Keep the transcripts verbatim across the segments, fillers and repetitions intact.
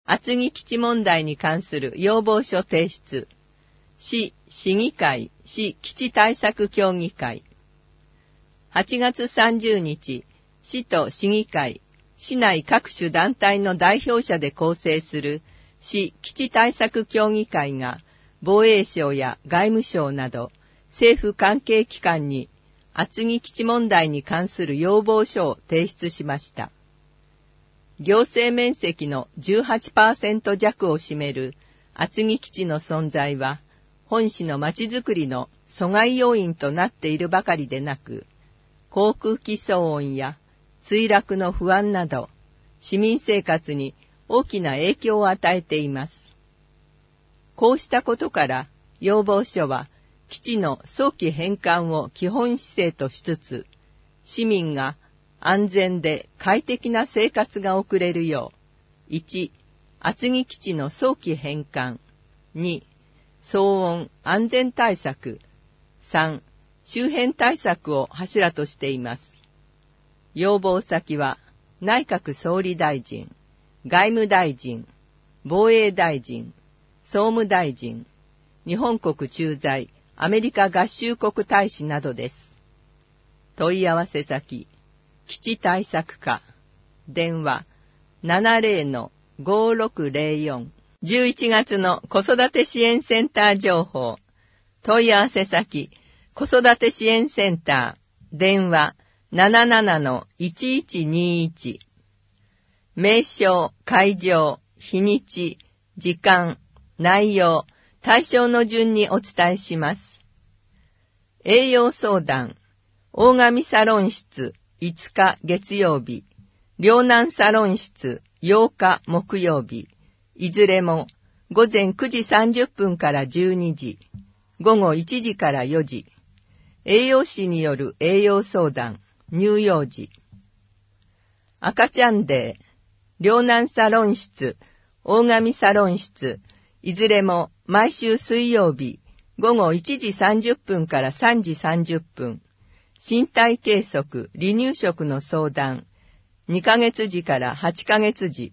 厚木基地問題に関する要望書提出。市市議会市基地対策協議会。はちがつさんじゅうにち、市と市議会、市内各種団体の代表者で構成する市基地対策協議会が防衛省や外務省など政府関係機関に厚木基地問題に関する要望書を提出しました。行政面積の じゅうはちパーセント 弱を占める厚木基地の存在は、本市の町づくりの阻害要因となっているばかりでなく、航空機騒音や墜落の不安など、市民生活に大きな影響を与えています。こうしたことから、要望書は、基地の早期返還を基本姿勢としつつ、市民が安全で快適な生活が送れるよう、いち、厚木基地の早期返還、に、騒音安全対策、さん、周辺対策を柱としています。要望先は、内閣総理大臣、外務大臣、防衛大臣、総務大臣、日本国駐在、アメリカ合衆国大使などです。問い合わせ先、基地対策課、電話 ななゼロのごろくゼロよん。じゅういちがつの子育て支援センター情報。問い合わせ先、子育て支援センター、電話 ななななのいちいちにいち。名称、会場、日にち、時間、内容、対象の順にお伝えします。栄養相談、大神サロン室いつか月曜日、両南サロン室ようか木曜日、いずれもごぜんくじさんじゅっぷんからじゅうにじ、ごごいちじからよじ、栄養士による栄養相談、乳幼児。赤ちゃんデー、両南サロン室、大神サロン室、いずれも毎週水曜日、ごごいちじさんじゅっぷんからさんじさんじゅっぷん、身体計測、離乳食の相談、にかげつじからはちかげつじ。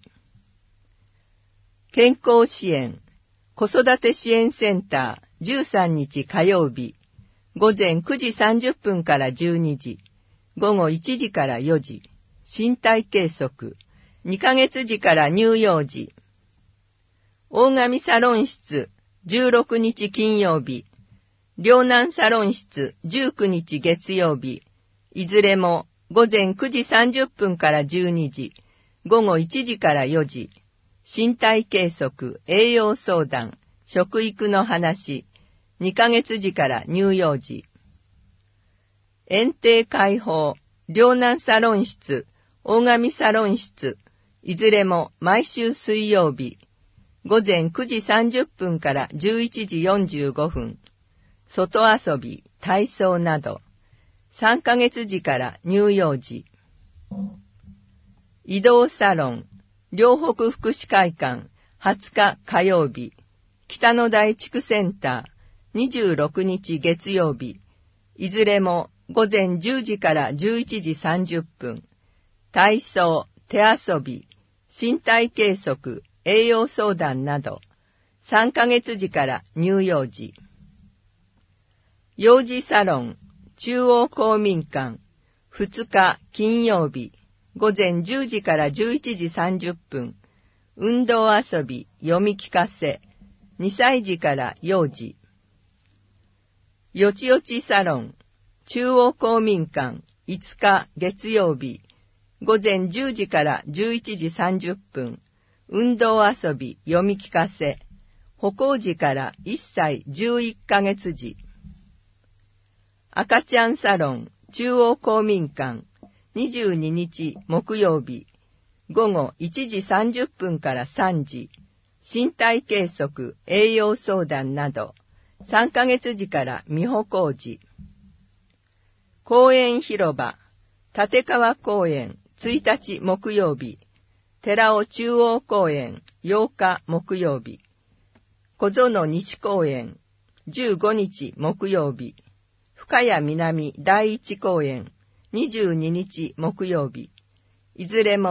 健康支援、子育て支援センター、じゅうさんにち火曜日、ごぜんくじさんじゅっぷんからじゅうにじ、ごごいちじからよじ、身体計測、にかげつじから乳幼児。大神サロン室、じゅうろくにち金曜日、両南サロン室じゅうくにち月曜日、いずれもごぜんくじさんじゅっぷんからじゅうにじ、ごごいちじからよじ、身体計測、栄養相談、食育の話、にかげつじから乳幼児。園庭開放、両南サロン室、大神サロン室、いずれも毎週水曜日、ごぜんくじさんじゅっぷんからじゅういちじよんじゅうごふん、外遊び、体操など、さんかげつじから乳幼児。移動サロン、両北福祉会館、はつか火曜日、北の台地区センター、にじゅうろくにち月曜日、いずれもごぜんじゅうじからじゅういちじさんじゅっぷん、体操、手遊び、身体計測、栄養相談など、さんかげつじから乳幼児。幼児サロン、中央公民館、ふつか金曜日、ごぜんじゅうじからじゅういちじさんじゅっぷん、運動遊び、読み聞かせ、にさいじから幼児。よちよちサロン、中央公民館、いつか月曜日、ごぜんじゅうじからじゅういちじさんじゅっぷん、運動遊び、読み聞かせ、歩行時からいっさいじゅういっかげつじ。赤ちゃんサロン、中央公民館、にじゅうににち木曜日、ごごいちじさんじゅっぷんからさんじ、身体計測、栄養相談など、さんかげつじから未歩行時。公園広場、立川公園、ついたち木曜日、寺尾中央公園、ようか木曜日、小園西公園、じゅうごにち木曜日、深谷南第一公園、にじゅうににち木曜日、いずれも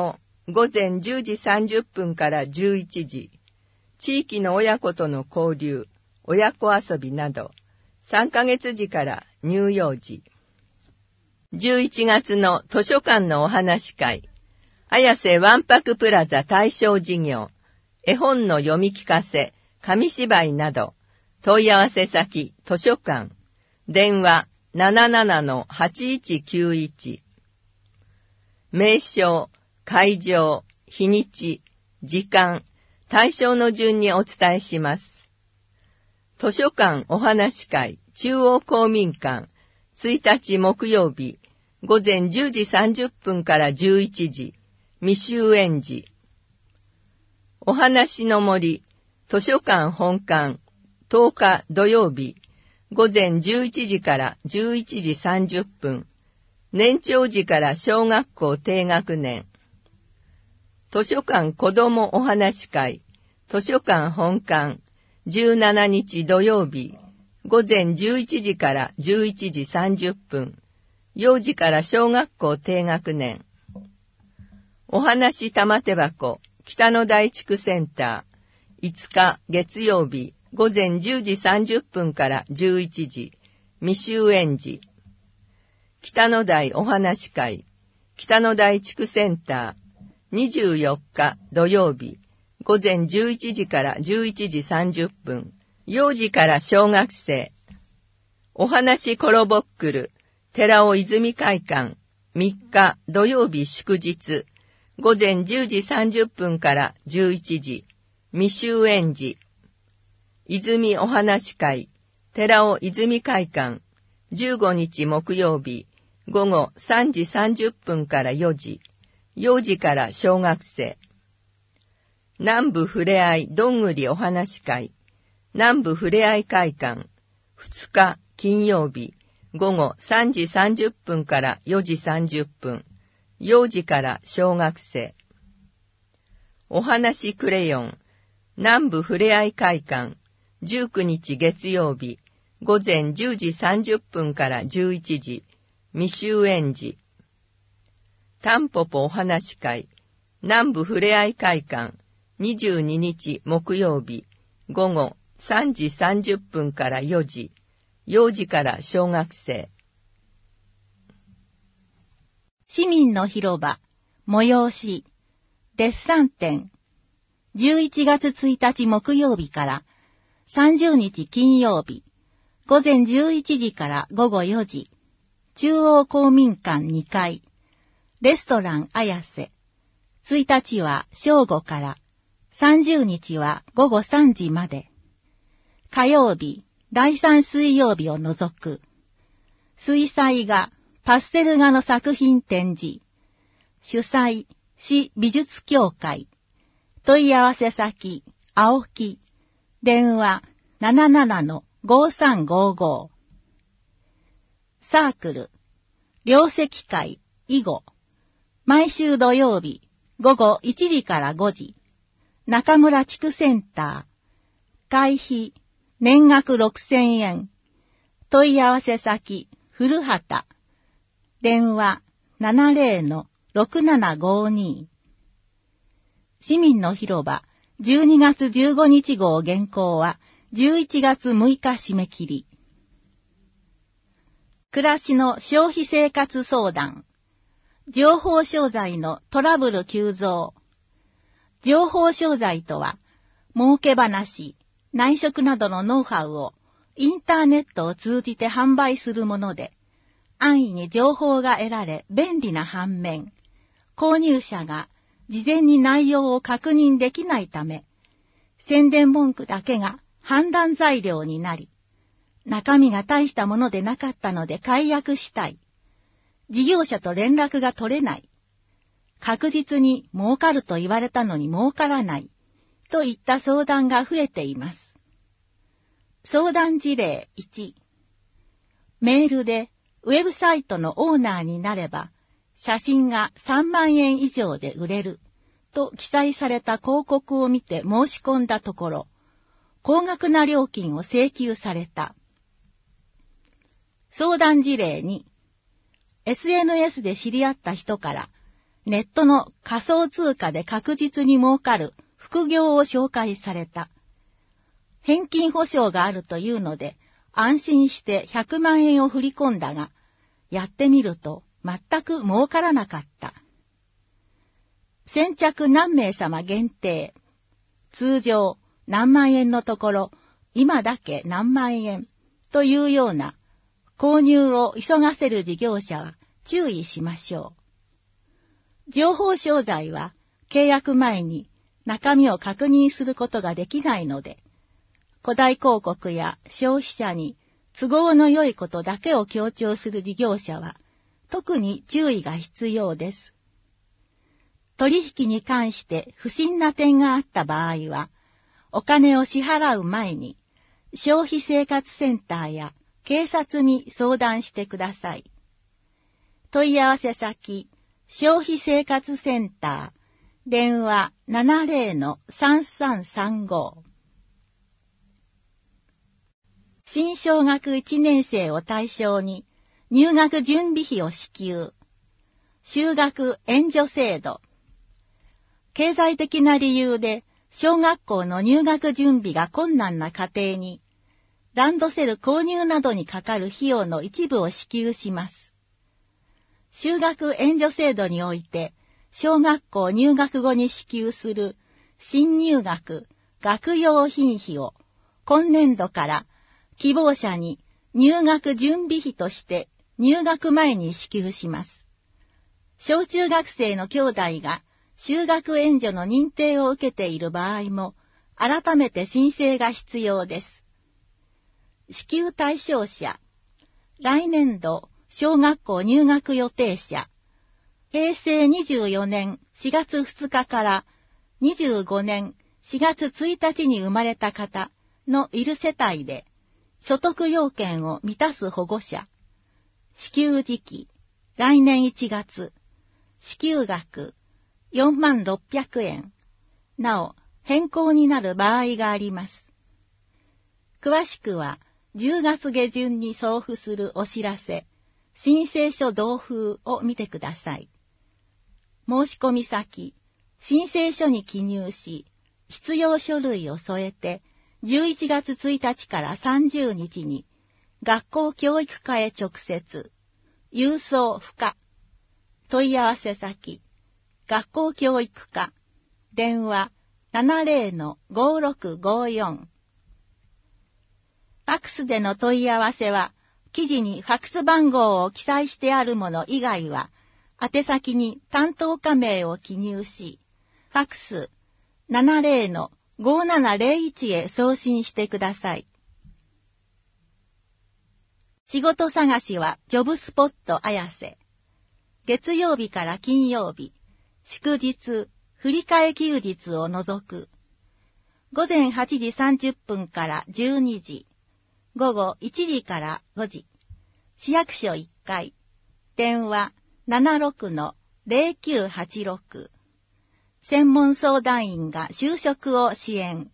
午前じゅうじさんじゅっぷんからじゅういちじ、地域の親子との交流、親子遊びなど、さんかげつじから乳幼児。じゅういちがつの図書館のお話会、綾瀬わんぱくプラザ対象事業、絵本の読み聞かせ、紙芝居など、問い合わせ先、図書館、電話 ななななのはちいちきゅういち。名称、会場、日にち、時間、対象の順にお伝えします。図書館お話会中央公民館いちにち木曜日午前じゅうじさんじゅっぷんからじゅういちじ未就園児。お話の森図書館本館とおか土曜日午前じゅういちじからじゅういちじさんじゅっぷん、年長児から小学校低学年。図書館子どもお話会図書館本館じゅうしちにち土曜日午前じゅういちじからじゅういちじさんじゅっぷん、幼児から小学校低学年。お話玉手箱北野台地区センターいつか月曜日午前じゅうじさんじゅっぷんからじゅういちじ未就園児。北野台お話会北野台地区センターにじゅうよっか土曜日午前じゅういちじからじゅういちじさんじゅっぷん、幼児から小学生。お話コロボックル寺尾泉会館みっか土曜日祝日午前じゅうじさんじゅっぷんからじゅういちじ未就園児。泉お話会寺尾泉会館じゅうごにち木曜日午後さんじさんじゅっぷんからよじ、幼児から小学生。南部ふれあいどんぐりお話会南部ふれあい会館ふつか金曜日午後さんじさんじゅっぷんからよじさんじゅっぷん、幼児から小学生。お話クレヨン南部ふれあい会館じゅうくにち月曜日午前じゅうじさんじゅっぷんからじゅういちじ未就園児。タンポポお話会南部ふれあい会館にじゅうににち木曜日午後さんじさんじゅっぷんからよじ、幼児から小学生。 市民の広場催しデッサン展じゅういちがつついたち木曜日からさんじゅうにち金曜日午前じゅういちじから午後よじ、中央公民館にかいレストラン綾瀬。いちにちは正午からさんじゅうにちは午後さんじまで。火曜日、だいさん水曜日を除く。水彩画、パステル画の作品展示。主催、市美術協会。問い合わせ先、青木。電話、ななななのごさんごご。サークル、両石会、囲碁。毎週土曜日、午後いちじからごじ。中村地区センター。会費、年額ろくせんえん。問い合わせ先、古畑。電話、ななぜろのろくななごに。市民の広場、じゅうにがつじゅうごにち号原稿は、じゅういちがつむいか締め切り。暮らしの消費生活相談。情報商材のトラブル急増。情報商材とは、儲け話、内職などのノウハウをインターネットを通じて販売するもので、安易に情報が得られ便利な反面、購入者が事前に内容を確認できないため、宣伝文句だけが判断材料になり、中身が大したものでなかったので解約したい。事業者と連絡が取れない。確実に儲かると言われたのに儲からない。といった相談が増えています。相談事例いち。メールでウェブサイトのオーナーになれば、写真がさんまんえん以上で売れる。と記載された広告を見て申し込んだところ、高額な料金を請求された。相談事例に、エスエヌエス で知り合った人から、 ネットの仮想通貨で確実に儲かる副業を紹介された。返金保証があるというので、安心してひゃくまんえんを振り込んだが、やってみると全く儲からなかった。先着何名様限定。通常何万円のところ、今だけ何万円というような購入を急がせる事業者は注意しましょう。情報商材は契約前に中身を確認することができないので、古代広告や消費者に都合の良いことだけを強調する事業者は特に注意が必要です。取引に関して不審な点があった場合は、お金を支払う前に消費生活センターや警察に相談してください。問い合わせ先、消費生活センター、電話 ななぜろのさんさんさんご。新小学いちねん生を対象に入学準備費を支給。就学援助制度。経済的な理由で小学校の入学準備が困難な家庭に、ランドセル購入などにかかる費用の一部を支給します。就学援助制度において、小学校入学後に支給する新入学学用品費を今年度から希望者に入学準備費として入学前に支給します。小中学生の兄弟が就学援助の認定を受けている場合も、改めて申請が必要です。支給対象者、来年度小学校入学予定者、へいせいにじゅうよねんしがつふつかからにじゅうごねんしがつついたちに生まれた方のいる世帯で、所得要件を満たす保護者、支給時期、来年いちがつ、支給額、よんまんろっぴゃくえん。なお、変更になる場合があります。詳しくは、じゅうがつげじゅんに送付するお知らせ、申請書同封を見てください。申し込み先、申請書に記入し、必要書類を添えて、じゅういちがつついたちからさんじゅうにちに、学校教育課へ直接、郵送不可。問い合わせ先、学校教育課、電話 ななぜろのごろくごよん。ファックスでの問い合わせは、記事にファックス番号を記載してあるもの以外は、宛先に担当課名を記入し、ファックス ななぜろのごななぜろいち へ送信してください。仕事探しはジョブスポット綾瀬。月曜日から金曜日、祝日、振り替え休日を除く。午前はちじさんじゅっぷんからじゅうにじ、午後いちじからごじ。市役所いっかい。電話 ななろくのぜろきゅうはちろく。専門相談員が就職を支援。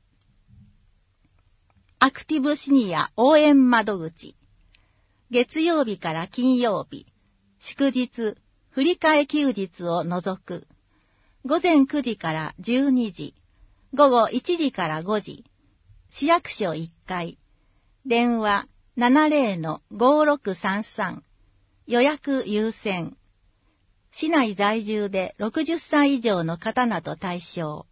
アクティブシニア応援窓口。月曜日から金曜日、祝日、振り替え休日を除く。午前くじからじゅうにじ、午後いちじからごじ、市役所いっかい、電話 ななぜろのごろくさんさん、予約優先。市内在住でろくじゅっさい以上の方など対象。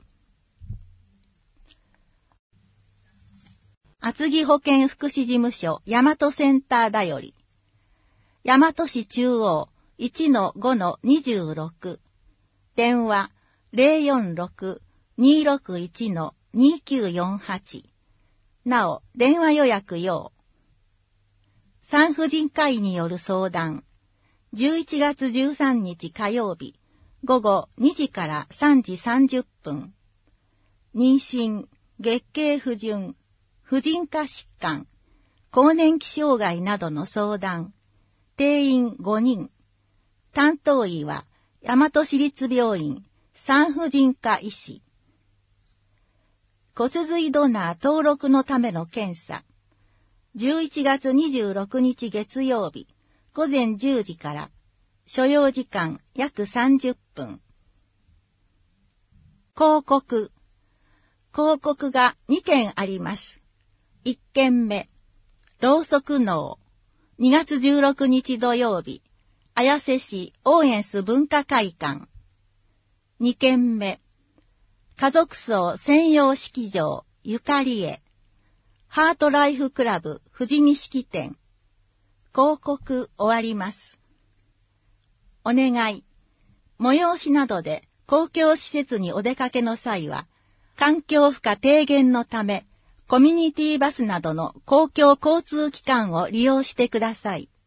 厚木保健福祉事務所大和センターだより。大和市中央 いちのごのにじゅうろく。電話 ぜろよんろく にろくいち にきゅうよんはち。なお、電話予約用。産婦人科医による相談。じゅういちがつじゅうさんにち火曜日、午後にじからさんじさんじゅっぷん。妊娠、月経不順、婦人科疾患、更年期障害などの相談。定員ごにん。担当医は、大和市立病院産婦人科医師。骨髄ドナー登録のための検査。じゅういちがつにじゅうろくにち月曜日、午前じゅうじから、所要時間約さんじゅっぷん。 広告。広告がにけんあります。いっけんめ、ろうそくのう、にがつじゅうろくにち土曜日、綾瀬市オーエンス文化会館。にけんめ、家族葬専用式場ゆかりへ、ハートライフクラブ富士見式店。広告終わります。お願い。催しなどで公共施設にお出かけの際は、環境負荷低減のため、コミュニティバスなどの公共交通機関を利用してください。